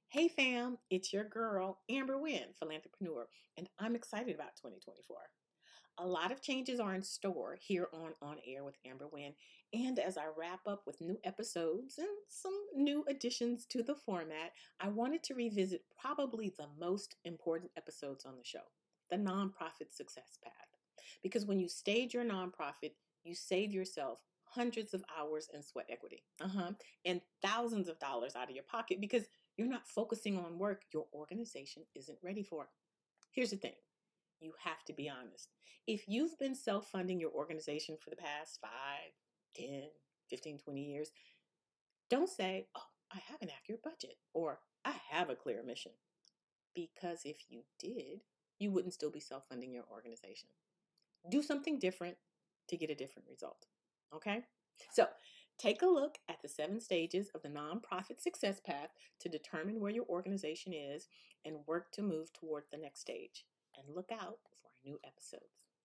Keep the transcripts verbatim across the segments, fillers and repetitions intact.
Hey fam, it's your girl, Amber Wynn, Philanthropreneur, and I'm excited about twenty twenty-four. A lot of changes are in store here on On Air with Amber Wynn, and as I wrap up with new episodes and some new additions to the format, I wanted to revisit probably the most important episodes on the show, the nonprofit success path. Because when you stage your nonprofit, you save yourself hundreds of hours in sweat equity, uh-huh, and thousands of dollars out of your pocket because you're not focusing on work your organization isn't ready for. Here's the thing. You have to be honest. If you've been self funding your organization for the past five, ten, fifteen, twenty years, don't say, oh, I have an accurate budget or I have a clear mission. Because if you did, you wouldn't still be self funding your organization. Do something different to get a different result. Okay? So take a look at the seven stages of the nonprofit success path to determine where your organization is and work to move toward the next stage. And look out for our new episodes.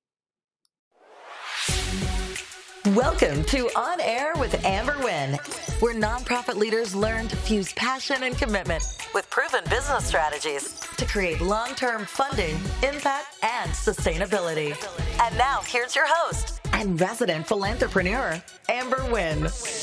Welcome to On Air with Amber Wynn, where nonprofit leaders learn to fuse passion and commitment with proven business strategies to create long-term funding, impact, and sustainability. And now, here's your host and resident philanthropreneur, Amber Wynn.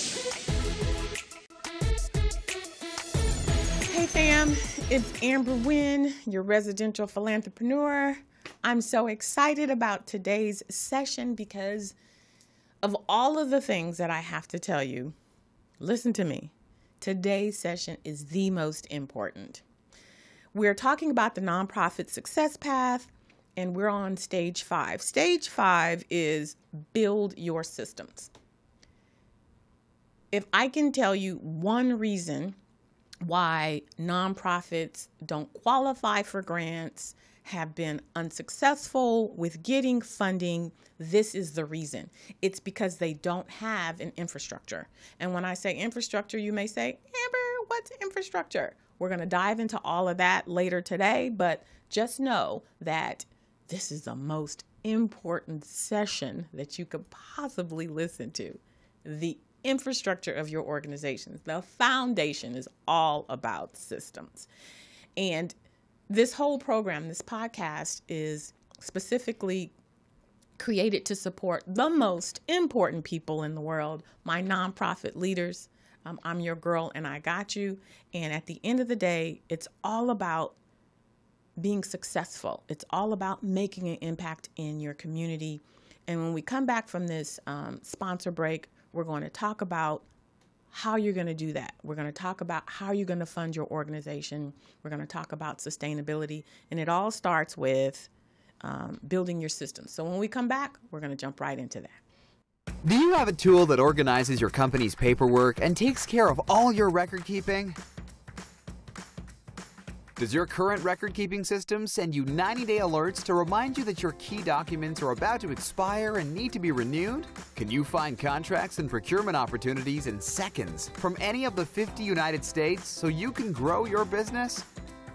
Hey fam, it's Amber Wynn, your residential philanthropreneur. I'm so excited about today's session because of all of the things that I have to tell you. Listen to me. Today's session is the most important. We're talking about the nonprofit success path, and we're on stage five. Stage five is build your systems. If I can tell you one reason why nonprofits don't qualify for grants, have been unsuccessful with getting funding, this is the reason. It's because they don't have an infrastructure. And when I say infrastructure, you may say, Amber, what's infrastructure? We're going to dive into all of that later today, but just know that this is the most important session that you could possibly listen to. The infrastructure of your organization, the foundation is all about systems. And this whole program, this podcast, is specifically created to support the most important people in the world, my nonprofit leaders. Um, I'm your girl and I got you. And at the end of the day, it's all about being successful. It's all about making an impact in your community. And when we come back from this um, sponsor break, we're going to talk about how you're going to do that. We're going to talk about how you're going to fund your organization. We're going to talk about sustainability. And it all starts with um, building your systems. So when we come back, we're going to jump right into that. Do you have a tool that organizes your company's paperwork and takes care of all your record keeping? Does your current record-keeping system send you ninety-day alerts to remind you that your key documents are about to expire and need to be renewed? Can you find contracts and procurement opportunities in seconds from any of the fifty United States so you can grow your business?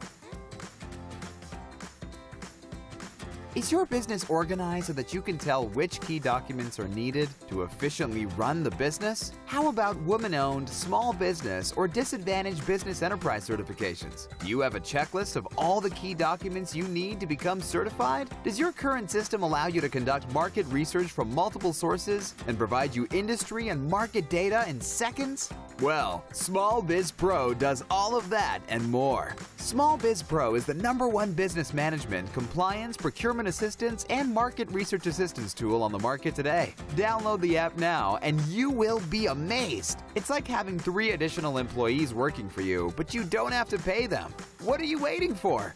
Is your business organized so that you can tell which key documents are needed to efficiently run the business? How about woman-owned, small business, or disadvantaged business enterprise certifications? Do you have a checklist of all the key documents you need to become certified? Does your current system allow you to conduct market research from multiple sources and provide you industry and market data in seconds? Well, Small Biz Pro does all of that and more. Small Biz Pro is the number one business management, compliance, procurement assistance, and market research assistance tool on the market today. Download the app now and you will be amazed. It's like having three additional employees working for you, but you don't have to pay them. What are you waiting for?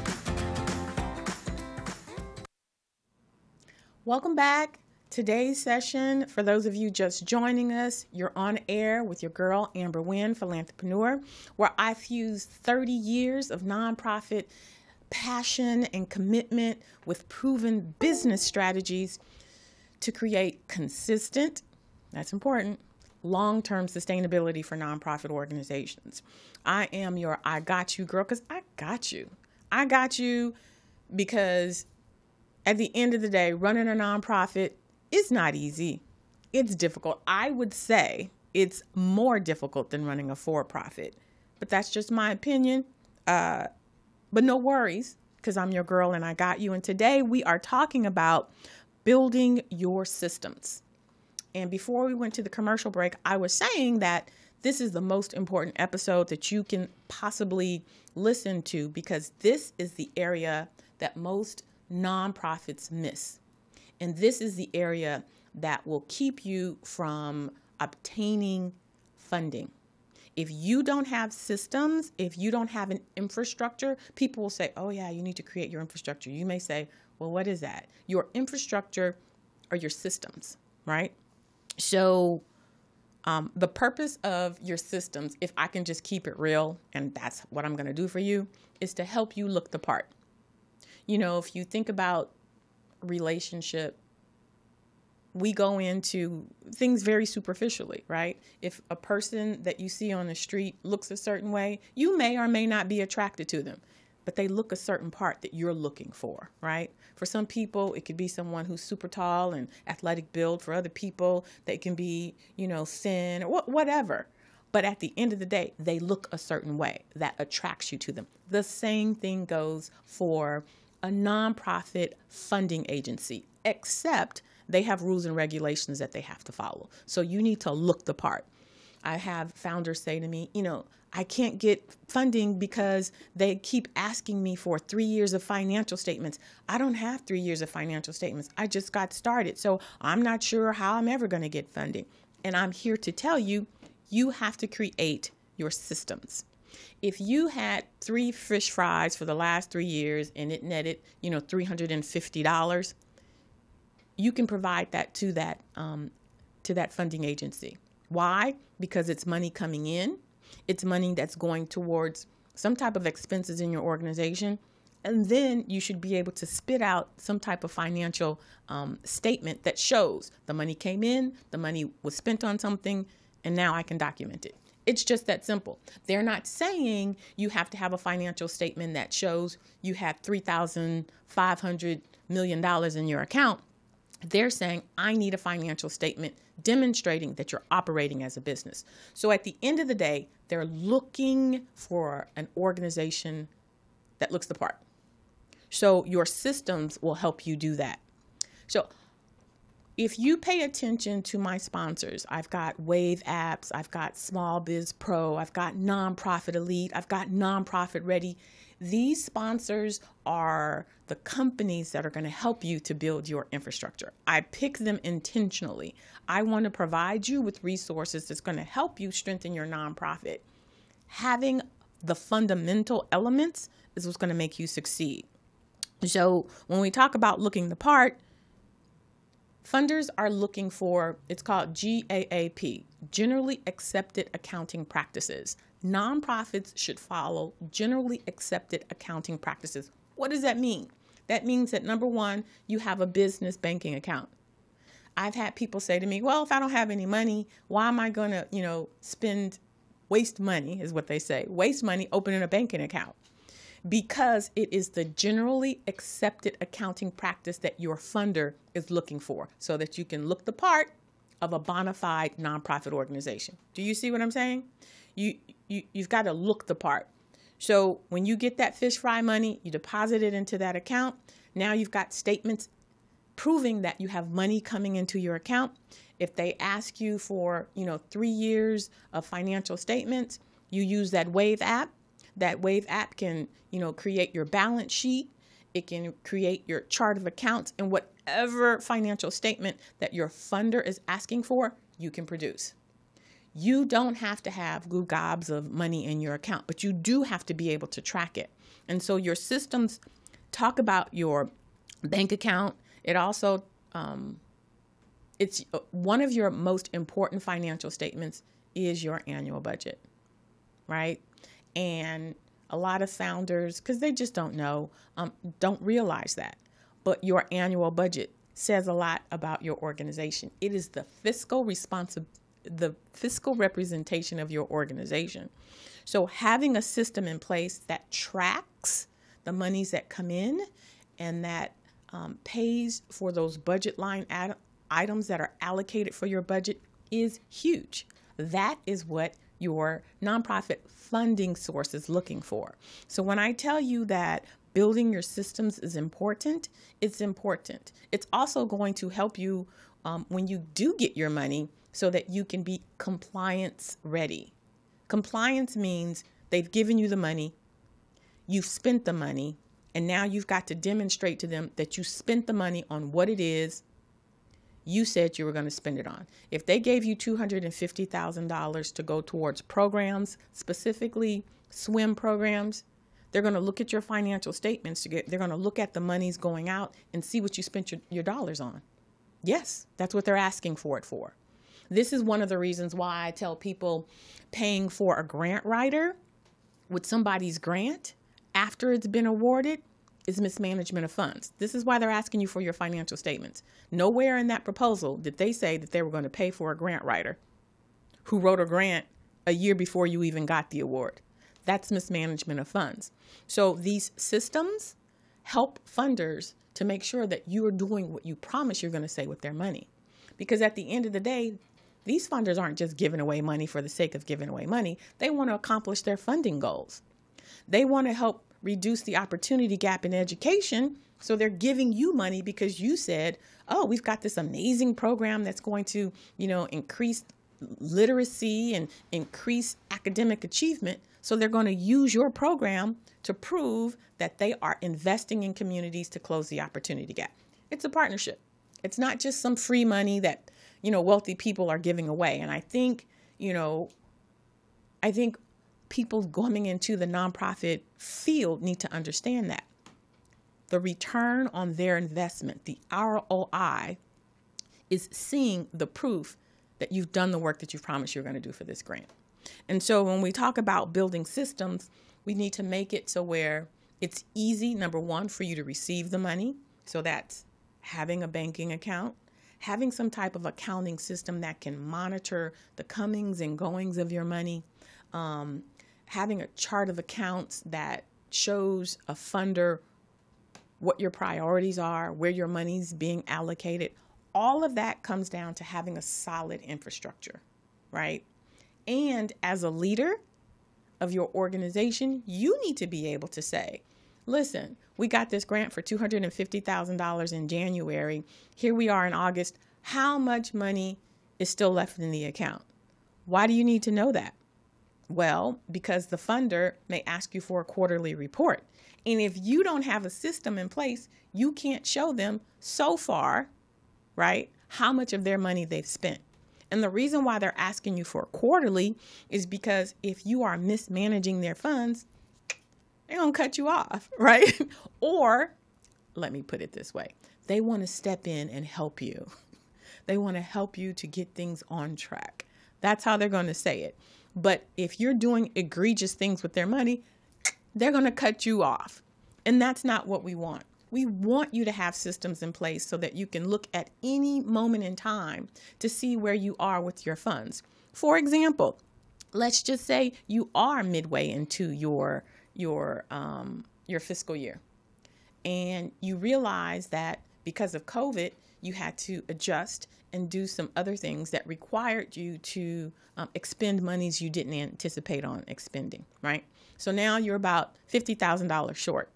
Welcome back. Today's session, for those of you just joining us, you're on air with your girl, Amber Wynn, Philanthropreneur, where I fuse thirty years of nonprofit passion and commitment with proven business strategies to create consistent, that's important, long-term sustainability for nonprofit organizations. I am your I got you girl because I got you. I got you because at the end of the day, running a nonprofit is not easy. It's difficult. I would say it's more difficult than running a for-profit, but that's just my opinion. Uh, but no worries, because I'm your girl and I got you. And today we are talking about building your systems. And before we went to the commercial break, I was saying that this is the most important episode that you can possibly listen to, because this is the area that most nonprofits miss. And this is the area that will keep you from obtaining funding. If you don't have systems, if you don't have an infrastructure, people will say, oh yeah, you need to create your infrastructure. You may say, well, what is that? Your infrastructure are your systems, right? So um, the purpose of your systems, if I can just keep it real, and that's what I'm going to do for you, is to help you look the part. You know, if you think about relationship, we go into things very superficially, right? If a person that you see on the street looks a certain way, you may or may not be attracted to them, but they look a certain part that you're looking for, right? For some people, it could be someone who's super tall and athletic build. For other people, they can be, you know, thin or whatever. But at the end of the day, they look a certain way that attracts you to them. The same thing goes for a nonprofit funding agency, except they have rules and regulations that they have to follow. So you need to look the part. I have founders say to me, you know, I can't get funding because they keep asking me for three years of financial statements. I don't have three years of financial statements. I just got started. So I'm not sure how I'm ever going to get funding. And I'm here to tell you, you have to create your systems. If you had three fish fries for the last three years and it netted, you know, three hundred fifty dollars, you can provide that to that um, to that funding agency. Why? Because it's money coming in. It's money that's going towards some type of expenses in your organization. And then you should be able to spit out some type of financial um, statement that shows the money came in, the money was spent on something, and now I can document it. It's just that simple. They're not saying you have to have a financial statement that shows you have three thousand five hundred million dollars in your account. They're saying, I need a financial statement demonstrating that you're operating as a business. So at the end of the day, they're looking for an organization that looks the part. So your systems will help you do that. So if you pay attention to my sponsors, I've got Wave Apps, I've got Small Biz Pro, I've got Nonprofit Elite, I've got Nonprofit Ready. These sponsors are the companies that are going to help you to build your infrastructure. I pick them intentionally. I want to provide you with resources that's going to help you strengthen your nonprofit. Having the fundamental elements is what's going to make you succeed. So when we talk about looking the part, funders are looking for, it's called G A A P, Generally Accepted Accounting Practices. Nonprofits should follow generally accepted accounting practices. What does that mean? That means that, number one, you have a business banking account. I've had people say to me, well, if I don't have any money, why am I going to, you know, spend, waste money is what they say, waste money opening a banking account? Because it is the generally accepted accounting practice that your funder is looking for, so that you can look the part of a bona fide nonprofit organization. Do you see what I'm saying? You, you, you've got to look the part. So when you get that fish fry money, you deposit it into that account. Now you've got statements proving that you have money coming into your account. If they ask you for, you know, three years of financial statements, you use that Wave app. That Wave app can, you know, create your balance sheet. It can create your chart of accounts, and whatever financial statement that your funder is asking for, you can produce. You don't have to have goo gobs of money in your account, but you do have to be able to track it. And so your systems talk about your bank account. It also, um, it's one of your most important financial statements is your annual budget, right? And a lot of founders, because they just don't know, um, don't realize that. But your annual budget says a lot about your organization. It is the fiscal responsibility, the fiscal representation of your organization. So having a system in place that tracks the monies that come in and that um, pays for those budget line ad- items that are allocated for your budget is huge. That is what your nonprofit funding source is looking for. So when I tell you that building your systems is important, it's important. It's also going to help you um, when you do get your money so that you can be compliance ready. Compliance means they've given you the money, you've spent the money, and now you've got to demonstrate to them that you spent the money on what it is you said you were going to spend it on. If they gave you two hundred fifty thousand dollars to go towards programs, specifically swim programs, they're going to look at your financial statements. To get, they're going to look at the monies going out and see what you spent your, your dollars on. Yes, that's what they're asking for it for. This is one of the reasons why I tell people paying for a grant writer with somebody's grant after it's been awarded is mismanagement of funds. This is why they're asking you for your financial statements. Nowhere in that proposal did they say that they were going to pay for a grant writer who wrote a grant a year before you even got the award. That's mismanagement of funds. So these systems help funders to make sure that you are doing what you promise you're going to say with their money. Because at the end of the day, these funders aren't just giving away money for the sake of giving away money. They want to accomplish their funding goals. They want to help reduce the opportunity gap in education. So they're giving you money because you said, oh, we've got this amazing program that's going to, you know, increase literacy and increase academic achievement. So they're going to use your program to prove that they are investing in communities to close the opportunity gap. It's a partnership. It's not just some free money that, you know, wealthy people are giving away. And I think, you know, I think people going into the nonprofit field need to understand that. The return on their investment, the R O I, is seeing the proof that you've done the work that you promised you're going to do for this grant. And so when we talk about building systems, we need to make it so where it's easy, number one, for you to receive the money. So that's having a banking account, having some type of accounting system that can monitor the comings and goings of your money, um, having a chart of accounts that shows a funder what your priorities are, where your money's being allocated. All of that comes down to having a solid infrastructure, right? And as a leader of your organization, you need to be able to say, listen, we got this grant for two hundred fifty thousand dollars in January. Here we are in August. How much money is still left in the account? Why do you need to know that? Well, because the funder may ask you for a quarterly report. And if you don't have a system in place, you can't show them so far, right, how much of their money they've spent. And the reason why they're asking you for a quarterly is because if you are mismanaging their funds, they're going to cut you off, right? Or, let me put it this way, they want to step in and help you. They want to help you to get things on track. That's how they're going to say it. But if you're doing egregious things with their money, they're going to cut you off. And that's not what we want. We want you to have systems in place so that you can look at any moment in time to see where you are with your funds. For example, let's just say you are midway into your your um, your fiscal year, and you realize that because of COVID, you had to adjust and do some other things that required you to um, expend monies you didn't anticipate on expending, right? So now you're about fifty thousand dollars short.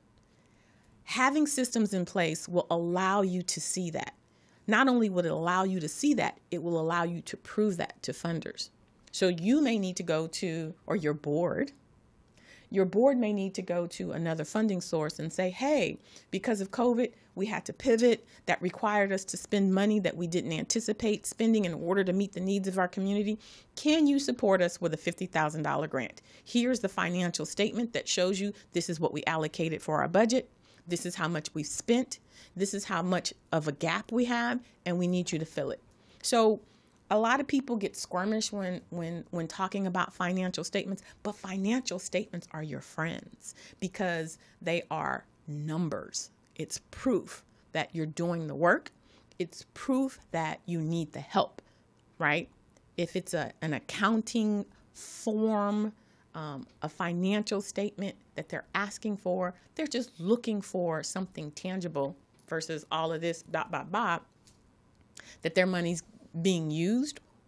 Having systems in place will allow you to see that. Not only will it allow you to see that, it will allow you to prove that to funders. So you may need to go to, or your board, your board may need to go to another funding source and say, hey, because of COVID, we had to pivot. That required us to spend money that we didn't anticipate spending in order to meet the needs of our community. Can you support us with a fifty thousand dollars grant? Here's the financial statement that shows you this is what we allocated for our budget. This is how much we've spent. This is how much of a gap we have, and we need you to fill it. So a lot of people get squirmish when, when, when talking about financial statements, but financial statements are your friends because they are numbers. It's proof that you're doing the work. It's proof that you need the help, right? If it's a, an accounting form, um, a financial statement that they're asking for, they're just looking for something tangible versus all of this dot, dot, dot, that their money's being used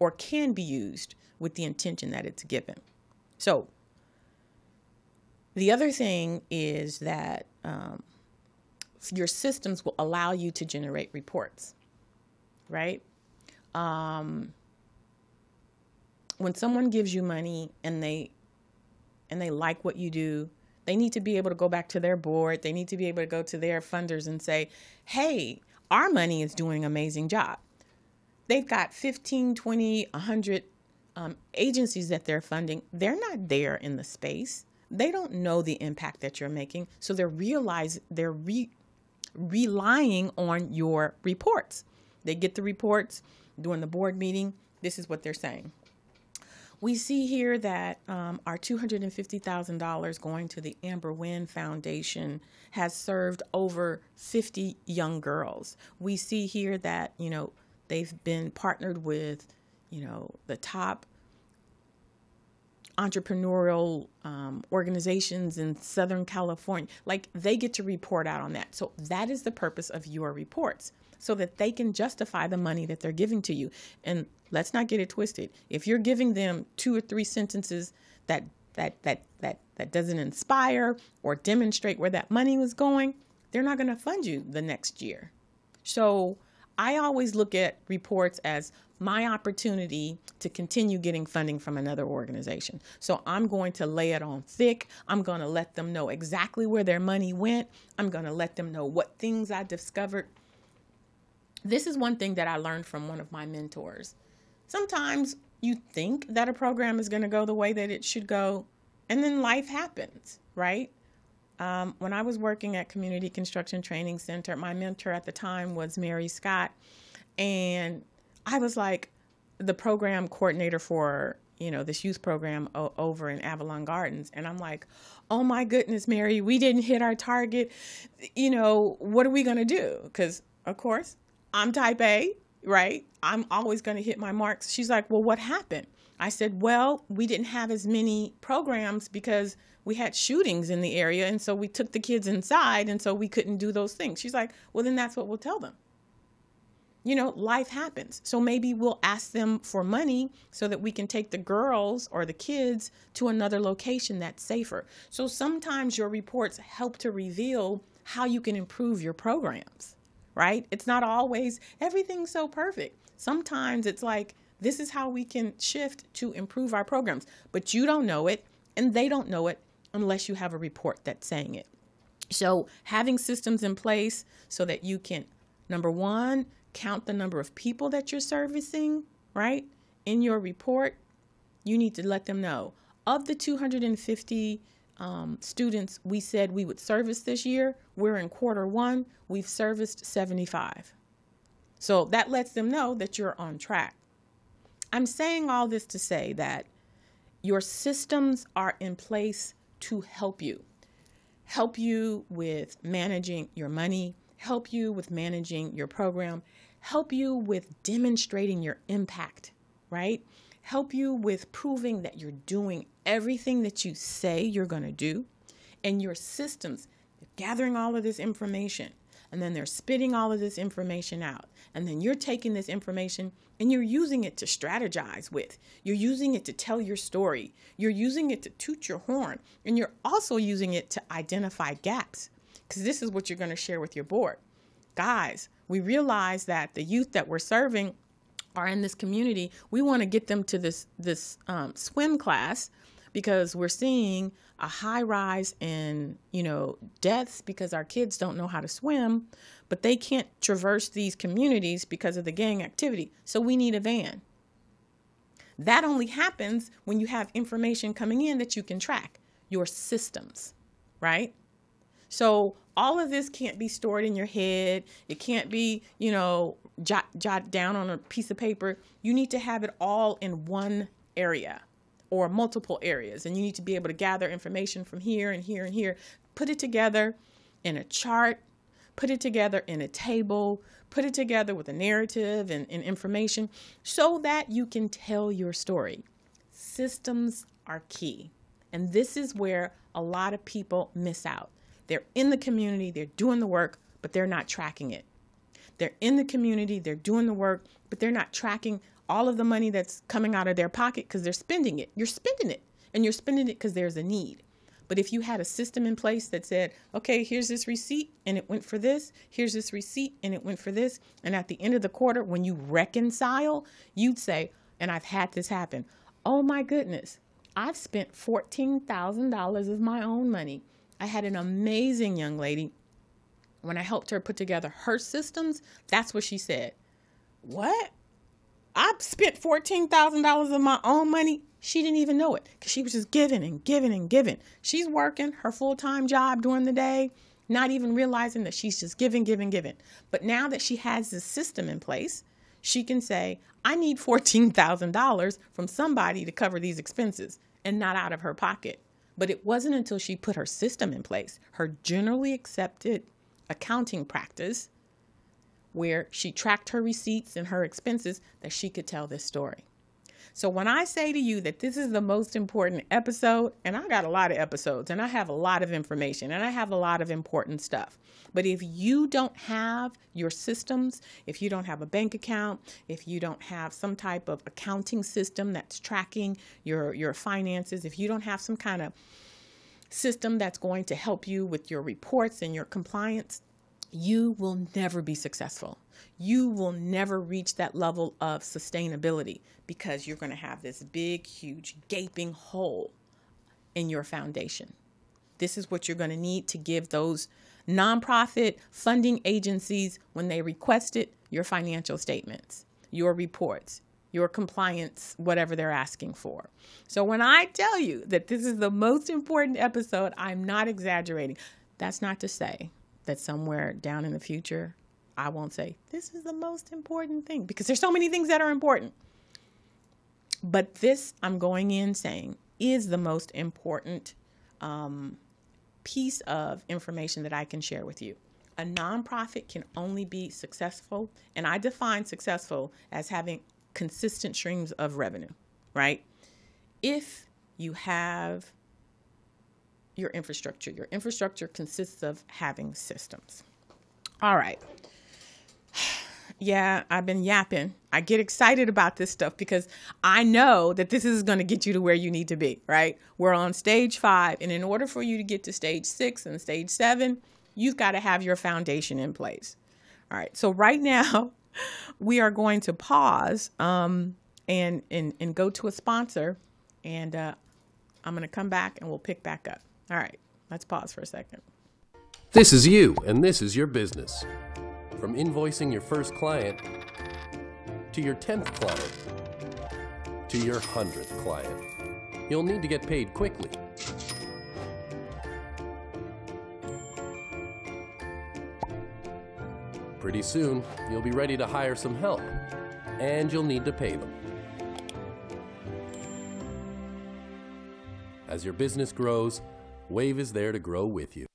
or can be used with the intention that it's given. So the other thing is that um, your systems will allow you to generate reports, right? Um, when someone gives you money and they and they like what you do, they need to be able to go back to their board. They need to be able to go to their funders and say, hey, our money is doing an amazing job. They've got fifteen, twenty, one hundred um, agencies that they're funding. They're not there in the space. They don't know the impact that you're making. So they're realize they're re- relying on your reports. They get the reports during the board meeting. This is what they're saying. We see here that um, our two hundred fifty thousand dollars going to the Amber Wynn Foundation has served over fifty young girls. We see here that, you know, they've been partnered with, you know, the top entrepreneurial um, organizations in Southern California. Like, they get to report out on that. So that is the purpose of your reports, so that they can justify the money that they're giving to you. And let's not get it twisted. If you're giving them two or three sentences that that that that that doesn't inspire or demonstrate where that money was going, they're not going to fund you the next year. So I always look at reports as my opportunity to continue getting funding from another organization. So I'm going to lay it on thick. I'm going to let them know exactly where their money went. I'm going to let them know what things I discovered. This is one thing that I learned from one of my mentors. Sometimes you think that a program is going to go the way that it should go, and then life happens, right? Um, when I was working at Community Construction Training Center, my mentor at the time was Mary Scott, and I was like the program coordinator for, you know, this youth program o- over in Avalon Gardens. And I'm like, oh my goodness, Mary, we didn't hit our target. You know, what are we going to do? Because, of course, I'm type A, right? I'm always going to hit my marks. She's like, well, what happened? I said, well, we didn't have as many programs because we had shootings in the area. And so we took the kids inside, and so we couldn't do those things. She's like, well, then that's what we'll tell them. You know, life happens. So maybe we'll ask them for money so that we can take the girls or the kids to another location that's safer. So sometimes your reports help to reveal how you can improve your programs, right? It's not always everything's so perfect. Sometimes it's like, this is how we can shift to improve our programs, but you don't know it and they don't know it unless you have a report that's saying it. So having systems in place so that you can, number one, count the number of people that you're servicing, right? In your report, you need to let them know. Of the two hundred fifty um, students we said we would service this year, we're in quarter one, we've serviced seventy-five. So that lets them know that you're on track. I'm saying all this to say that your systems are in place to help you. Help you with managing your money, help you with managing your program, help you with demonstrating your impact, right? Help you with proving that you're doing everything that you say you're going to do. And your systems, gathering all of this information, and then they're spitting all of this information out. And then you're taking this information and you're using it to strategize with. You're using it to tell your story. You're using it to toot your horn. And you're also using it to identify gaps, because this is what you're going to share with your board. Guys, we realize that the youth that we're serving are in this community. We want to get them to this, this um, swim class, because we're seeing a high rise in, you know, deaths because our kids don't know how to swim, but they can't traverse these communities because of the gang activity. So we need a van. That only happens when you have information coming in that you can track, your systems, right? So all of this can't be stored in your head. It can't be, you know, jot, jot down on a piece of paper. You need to have it all in one area or multiple areas. And you need to be able to gather information from here and here and here, put it together in a chart, put it together in a table, put it together with a narrative and, and information so that you can tell your story. Systems are key. And this is where a lot of people miss out. They're in the community, they're doing the work, but they're not tracking it. They're in the community, they're doing the work, but they're not tracking all of the money that's coming out of their pocket because they're spending it. You're spending it, and you're spending it because there's a need. But if you had a system in place that said, okay, here's this receipt and it went for this, here's this receipt and it went for this, and at the end of the quarter, when you reconcile, you'd say, and I've had this happen, oh my goodness, I've spent fourteen thousand dollars of my own money. I had an amazing young lady. When I helped her put together her systems, that's what she said. What? I spent fourteen thousand dollars of my own money. She didn't even know it because she was just giving and giving and giving. She's working her full-time job during the day, not even realizing that she's just giving, giving, giving. But now that she has this system in place, she can say, I need fourteen thousand dollars from somebody to cover these expenses, and not out of her pocket. But it wasn't until she put her system in place, her generally accepted accounting practice, where she tracked her receipts and her expenses, that she could tell this story. So when I say to you that this is the most important episode, and I got a lot of episodes and I have a lot of information and I have a lot of important stuff, but if you don't have your systems, if you don't have a bank account, if you don't have some type of accounting system that's tracking your, your finances, if you don't have some kind of system that's going to help you with your reports and your compliance, you will never be successful. You will never reach that level of sustainability because you're going to have this big, huge, gaping hole in your foundation. This is what you're going to need to give those nonprofit funding agencies, when they request it, your financial statements, your reports, your compliance, whatever they're asking for. So when I tell you that this is the most important episode, I'm not exaggerating. That's not to say that somewhere down in the future, I won't say, this is the most important thing, because there's so many things that are important. But this, I'm going in saying, is the most important um, piece of information that I can share with you. A nonprofit can only be successful, and I define successful as having consistent streams of revenue, right? If you have your infrastructure. Your infrastructure consists of having systems. All right. Yeah, I've been yapping. I get excited about this stuff because I know that this is going to get you to where you need to be, right? We're on stage five, and in order for you to get to stage six and stage seven, you've got to have your foundation in place. All right. So right now, we are going to pause um, and, and, and go to a sponsor, and uh, I'm going to come back and we'll pick back up. All right, let's pause for a second. This is you, and this is your business. From invoicing your first client, to your tenth client, to your hundredth client, you'll need to get paid quickly. Pretty soon, you'll be ready to hire some help, and you'll need to pay them. As your business grows, Wave is there to grow with you.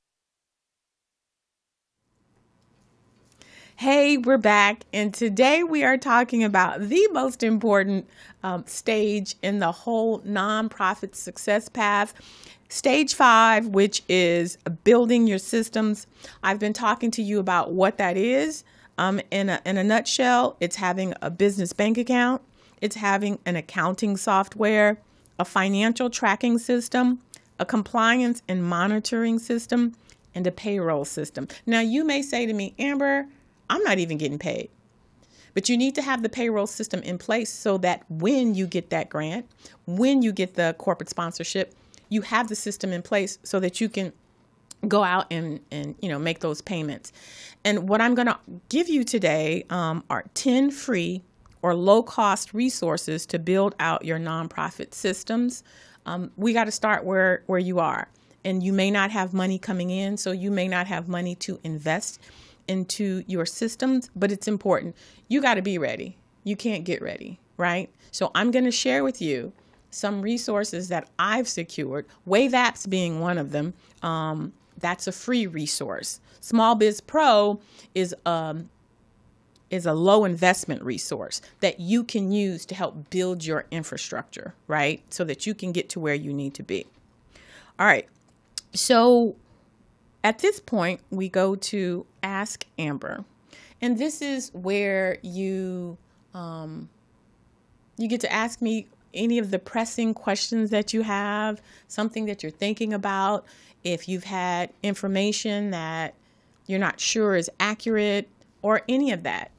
Hey, we're back, and today we are talking about the most important um, stage in the whole nonprofit success path. Stage five, which is building your systems. I've been talking to you about what that is. Um, in a, in a nutshell, it's having a business bank account. It's having an accounting software, a financial tracking system, a compliance and monitoring system, and a payroll system. Now, you may say to me, Amber, I'm not even getting paid. But you need to have the payroll system in place so that when you get that grant, when you get the corporate sponsorship, you have the system in place so that you can go out and, and you know, make those payments. And what I'm going to give you today um, are ten free or low-cost resources to build out your nonprofit systems. Um, we got to start where, where you are. And you may not have money coming in, so you may not have money to invest into your systems, but it's important. You got to be ready. You can't get ready, right? So I'm going to share with you some resources that I've secured, Wave Apps being one of them. Um, that's a free resource. Small Biz Pro is um, is a low investment resource that you can use to help build your infrastructure, right? So that you can get to where you need to be. All right. So at this point, we go to Ask Amber. And this is where you um, You get to ask me any of the pressing questions that you have, something that you're thinking about. If you've had information that you're not sure is accurate or any of that,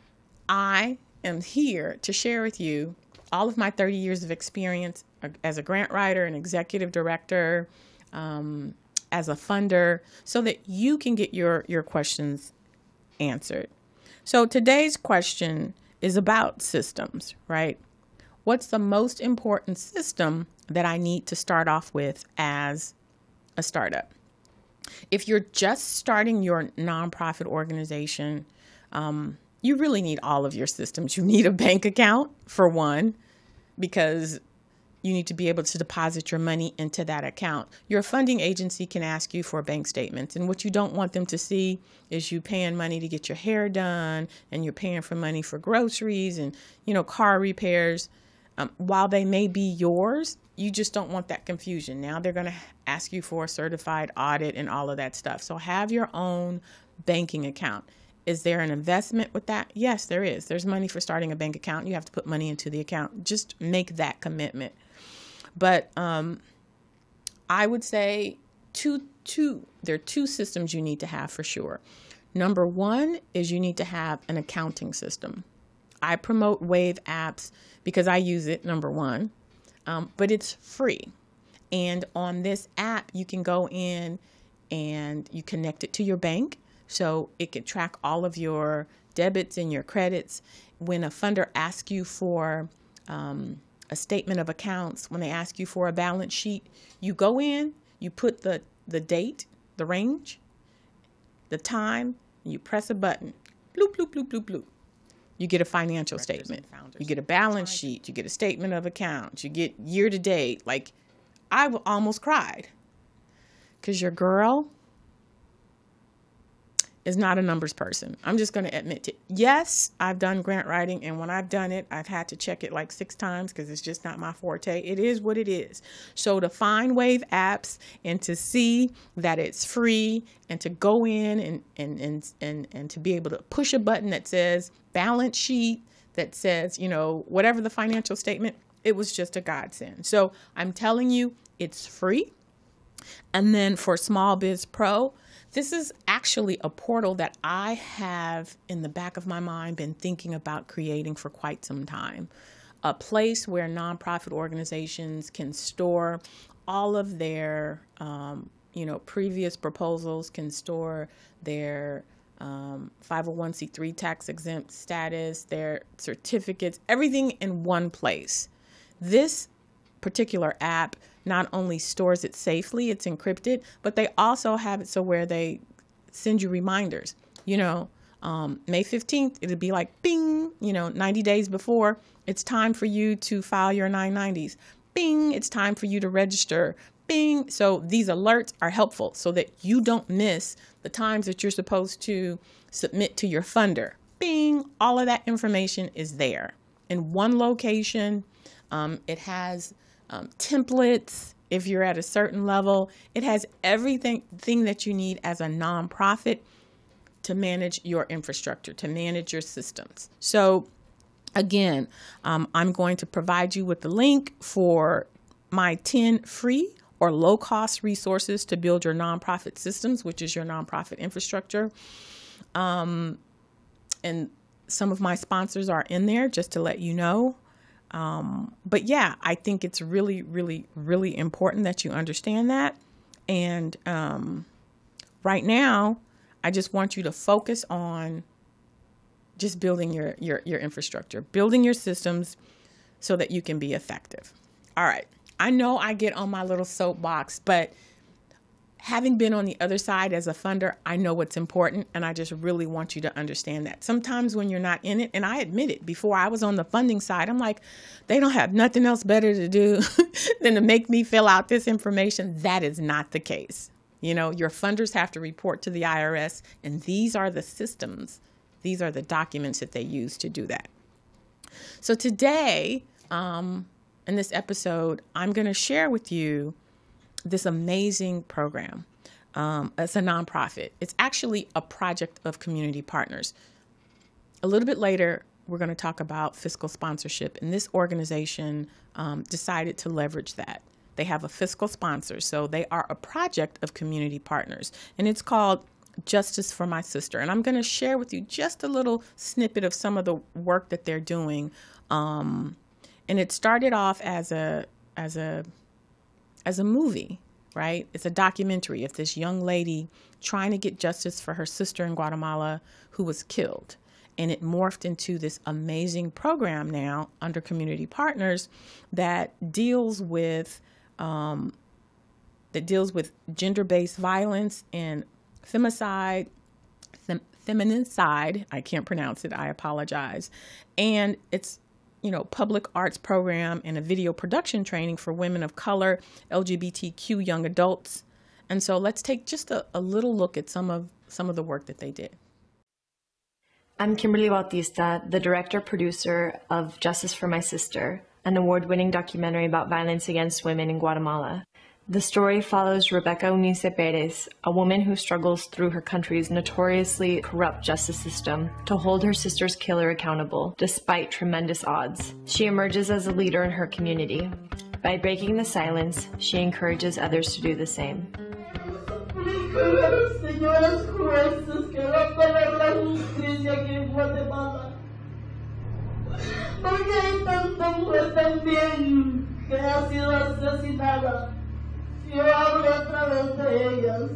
I am here to share with you all of my thirty years of experience as a grant writer, an executive director, um, as a funder, so that you can get your, your questions answered. So today's question is about systems, right? What's the most important system that I need to start off with as a startup? If you're just starting your nonprofit organization, um, you really need all of your systems. You need a bank account, for one, because you need to be able to deposit your money into that account. Your funding agency can ask you for bank statements. And what you don't want them to see is you paying money to get your hair done, and you're paying for money for groceries and, you know, car repairs. Um, while they may be yours, you just don't want that confusion. Now they're going to ask you for a certified audit and all of that stuff. So have your own banking account. Is there an investment with that? Yes, there is. There's money for starting a bank account. You have to put money into the account. Just make that commitment. But um, I would say two, two, there are two systems you need to have for sure. Number one is you need to have an accounting system. I promote Wave Apps because I use it, number one, um, but it's free. And on this app, you can go in and you connect it to your bank, so it can track all of your debits and your credits. When a funder asks you for um, a statement of accounts, when they ask you for a balance sheet, you go in, you put the, the date, the range, the time, and you press a button, bloop, bloop, bloop, bloop, bloop. You get a financial statement. You get a balance sheet. You get a statement of accounts. You get year to date. Like, I almost cried because your girl is not a numbers person. I'm just going to admit to it. Yes, I've done grant writing, and when I've done it, I've had to check it like six times because it's just not my forte. It is what it is. So to find Wave Apps and to see that it's free and to go in and and and and, and to be able to push a button that says balance sheet, that says, you know, whatever the financial statement, it was just a godsend. So I'm telling you, it's free. And then for Small Biz Pro, this is actually a portal that I have in the back of my mind been thinking about creating for quite some time. A place where nonprofit organizations can store all of their, um, you know, previous proposals, can store their um, five oh one c three tax exempt status, their certificates, everything in one place. This particular app not only stores it safely, it's encrypted, but they also have it so where they send you reminders. You know, um, May fifteenth, it'll be like, bing, you know, ninety days before, it's time for you to file your nine nineties. Bing, it's time for you to register. Bing. So these alerts are helpful so that you don't miss the times that you're supposed to submit to your funder. Bing, all of that information is there in one location. Um, it has um, templates if you're at a certain level. It has everything thing that you need as a nonprofit to manage your infrastructure, to manage your systems. So again, um, I'm going to provide you with the link for my ten free or low-cost resources to build your nonprofit systems, which is your nonprofit infrastructure. Um, and some of my sponsors are in there, just to let you know. Um, but yeah, I think it's really, really, really important that you understand that. And um, right now, I just want you to focus on just building your, your, your infrastructure, building your systems so that you can be effective. All right. I know I get on my little soapbox, but having been on the other side as a funder, I know what's important, and I just really want you to understand that. Sometimes when you're not in it, and I admit it, before I was on the funding side, I'm like, they don't have nothing else better to do than to make me fill out this information. That is not the case. You know, your funders have to report to the I R S, and these are the systems. These are the documents that they use to do that. So today, um, in this episode, I'm going to share with you this amazing program. Um, it's a nonprofit. It's actually a project of community partners. A little bit later, we're going to talk about fiscal sponsorship. And this organization um, decided to leverage that. They have a fiscal sponsor, so they are a project of community partners, and it's called Justice for My Sister. And I'm going to share with you just a little snippet of some of the work that they're doing. Um, and it started off as a as a as a movie, right? It's a documentary of this young lady trying to get justice for her sister in Guatemala who was killed. And it morphed into this amazing program now under community partners that deals with um, that deals with gender-based violence and femicide, fem- feminicide. I can't pronounce it. I apologize. And it's, you know, public arts program and a video production training for women of color, L G B T Q young adults. And so let's take just a, a little look at some of some of the work that they did. I'm Kimberly Bautista, the director-producer of Justice for My Sister, an award-winning documentary about violence against women in Guatemala. The story follows Rebecca Unice Perez, a woman who struggles through her country's notoriously corrupt justice system to hold her sister's killer accountable, despite tremendous odds. She emerges as a leader in her community. By breaking the silence, she encourages others to do the same. Señoras jueces, que va a pagar la justicia aquí en Guatemala. Porque hay tanta mujer también que ha sido asesinada. Yo hablo a través de ellas.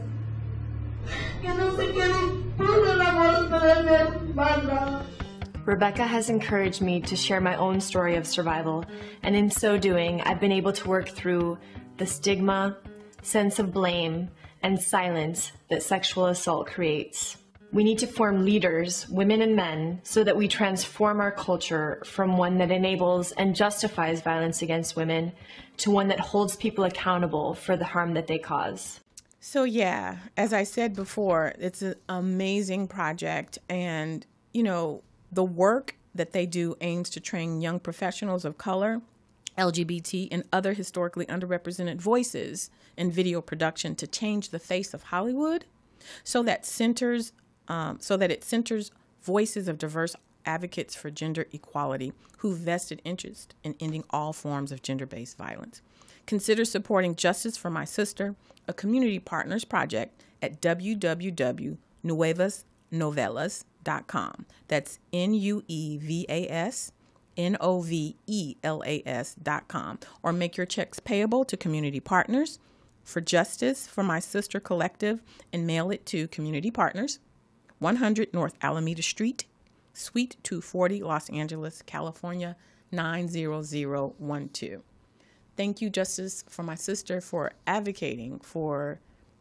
Que no se quieren por la muerte de mi hermana. Rebecca has encouraged me to share my own story of survival, and in so doing, I've been able to work through the stigma, sense of blame, and silence that sexual assault creates. We need to form leaders, women and men, so that we transform our culture from one that enables and justifies violence against women to one that holds people accountable for the harm that they cause. So yeah, as I said before, it's an amazing project, and you know, the work that they do aims to train young professionals of color, L G B T, and other historically underrepresented voices in video production to change the face of Hollywood, so that centers, um, so that it centers voices of diverse advocates for gender equality who vested interest in ending all forms of gender-based violence. Consider supporting Justice for My Sister, a community partners project, at w w w dot nuevas novelas dot com. That's N U E V A S N O V E L A S dot com, or make your checks payable to Community Partners for Justice for My Sister Collective and mail it to Community Partners, one hundred North Alameda Street, Suite two forty, Los Angeles, California, nine zero zero one two. Thank you, Justice for My Sister, for advocating for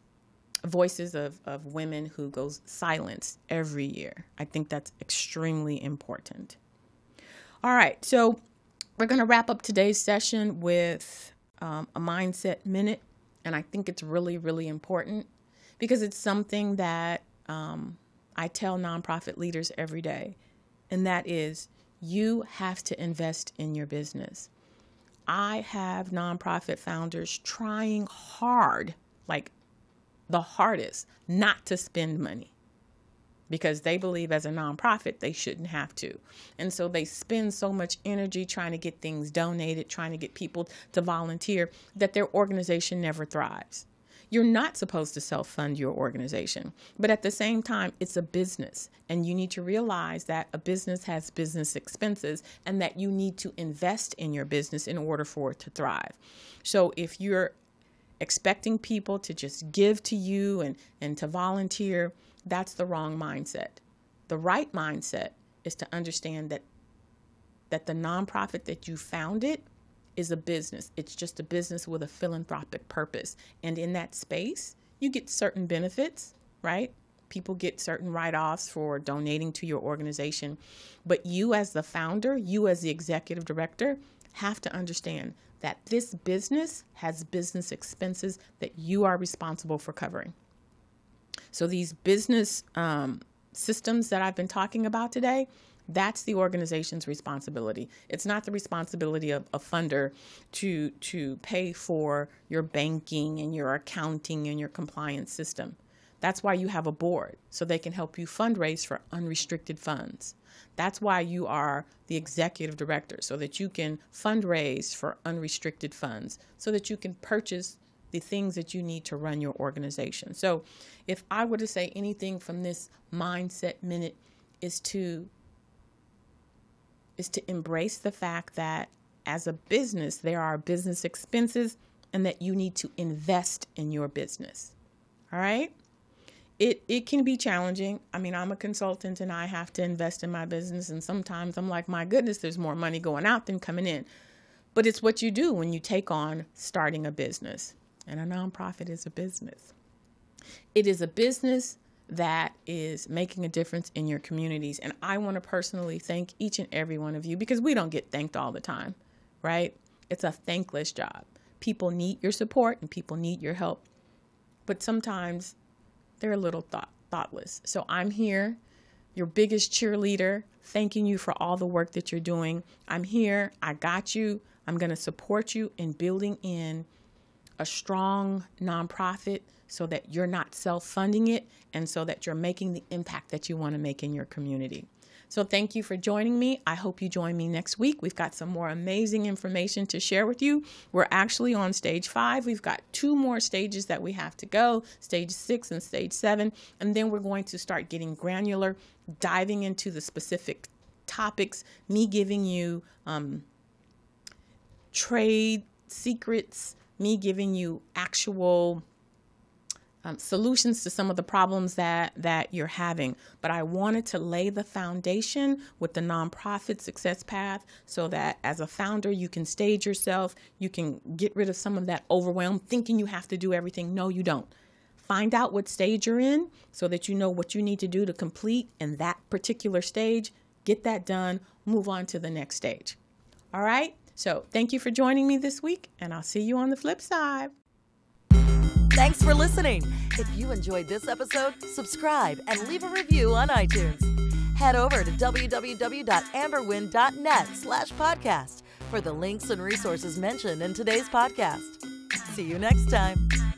voices of, of women who goes silenced every year. I think that's extremely important. All right, so we're going to wrap up today's session with um, a mindset minute, and I think it's really, really important because it's something that um, I tell nonprofit leaders every day, and that is you have to invest in your business. I have nonprofit founders trying hard, like the hardest, not to spend money, because they believe as a nonprofit they shouldn't have to. And so they spend so much energy trying to get things donated, trying to get people to volunteer, that their organization never thrives. You're not supposed to self-fund your organization, but at the same time, it's a business, and you need to realize that a business has business expenses and that you need to invest in your business in order for it to thrive. So if you're expecting people to just give to you and, and to volunteer, that's the wrong mindset. The right mindset is to understand that that the nonprofit that you founded is a business. It's just a business with a philanthropic purpose. And in that space, you get certain benefits, right? People get certain write-offs for donating to your organization. But you as the founder, you as the executive director, have to understand that this business has business expenses that you are responsible for covering. So these business um, systems that I've been talking about today, that's the organization's responsibility. It's not the responsibility of a funder to to pay for your banking and your accounting and your compliance system. That's why you have a board, so they can help you fundraise for unrestricted funds. That's why you are the executive director, so that you can fundraise for unrestricted funds, so that you can purchase the things that you need to run your organization. So if I were to say anything from this Mindset Minute is to is to embrace the fact that as a business, there are business expenses and that you need to invest in your business. All right? It it can be challenging. I mean, I'm a consultant and I have to invest in my business. And sometimes I'm like, my goodness, there's more money going out than coming in. But it's what you do when you take on starting a business. And a nonprofit is a business. It is a business that is making a difference in your communities. And I want to personally thank each and every one of you, because we don't get thanked all the time, right? It's a thankless job. People need your support and people need your help. But sometimes they're a little thought, thoughtless. So I'm here, your biggest cheerleader, thanking you for all the work that you're doing. I'm here. I got you. I'm going to support you in building in a strong nonprofit so that you're not self-funding it and so that you're making the impact that you want to make in your community. So thank you for joining me. I hope you join me next week. We've got some more amazing information to share with you. We're actually on stage five. We've got two more stages that we have to go, stage six and stage seven. And then we're going to start getting granular, diving into the specific topics, me giving you um, trade secrets, me giving you actual Um, solutions to some of the problems that, that you're having. But I wanted to lay the foundation with the nonprofit success path so that as a founder, you can stage yourself, you can get rid of some of that overwhelm, thinking you have to do everything. No, you don't. Find out what stage you're in so that you know what you need to do to complete in that particular stage. Get that done, move on to the next stage. All right? So thank you for joining me this week, and I'll see you on the flip side. Thanks for listening. If you enjoyed this episode, subscribe and leave a review on iTunes. Head over to www.amberwynn.net slash podcast for the links and resources mentioned in today's podcast. See you next time.